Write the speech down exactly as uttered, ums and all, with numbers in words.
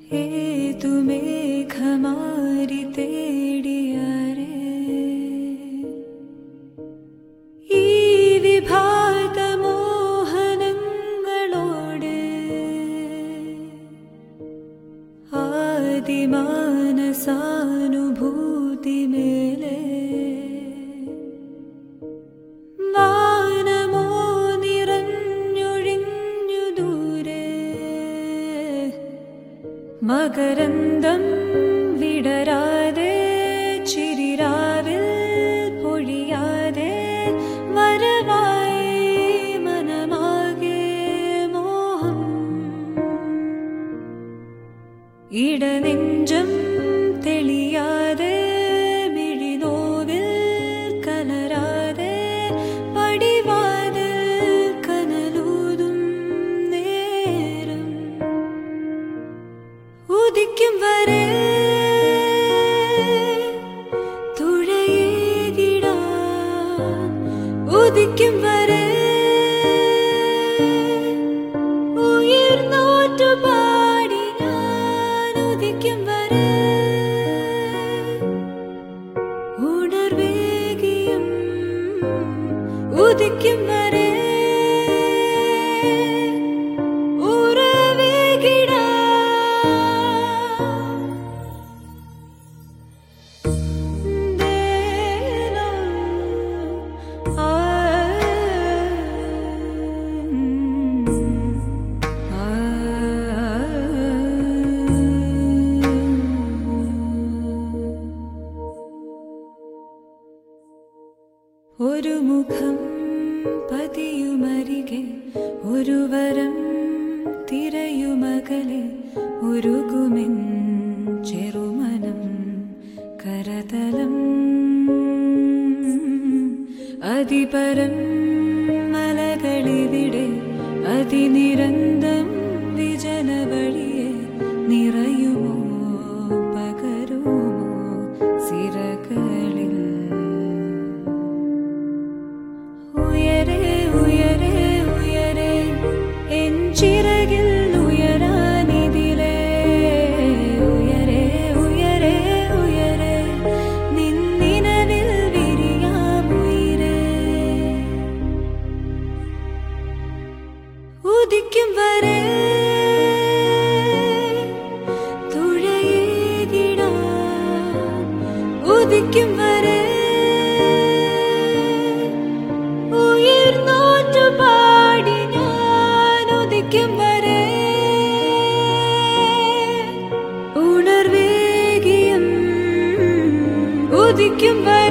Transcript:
ഏതുമേഘമാരി തേടിയാരേ ഈ വിഭാത മോഹനങ്ങളോട് ആദിമാനസാനുഭൂതി മേലെ വാനമോ നിറഞ്ഞൊഴിഞ്ഞു ദൂരെ മകരന്തം വിടരാതെ ചിരിരാവിൽ പൊഴിയാതെ വരവായി മനമാകെ മോഹം ഇടനെഞ്ചം തെളിയാതെ മിഴിനോവിൽ കലരാതെ പടിവാതിൽ കനലൂതും നേരം ഉദിക്കും വരെ തുഴയേകിടാൻ ഉദിക്കും വരെ ഉയർന്നോറ്റു പാടി ഞാൻ ഉദിക്കും വരെ ഉണർവേകിയും ഉദിക്കും വരെ ഒരു മുഖം പതിയുമരികെ ഒരു വരം തിരയുമകലെ ഉരുകുമെൻ ചെറുമനം കരതലം അതിപരം മലകളിവിടെ അതിനിരന്തം വിജനവഴിയെ നിറയുമോ പകരുമോ സിരകളിൽ ഉയരെ ഉയരെ ഉയരെ എൻ ചിറകിൽ ഉയരാനിതിലേ ഉയരെ ഉയരെ ഉയരെ നിന്നിനവിൽ വിരിയാമുയരെ ഉദിക്കും വരെ തുഴയേകിടാൻ ഉദിക്കും വരെ ഉയർന്നോറ്റു പാടി ഞാൻ ഉദിക്കും വരെ ഉണർവേകിയും ഉദിക്കും വരെ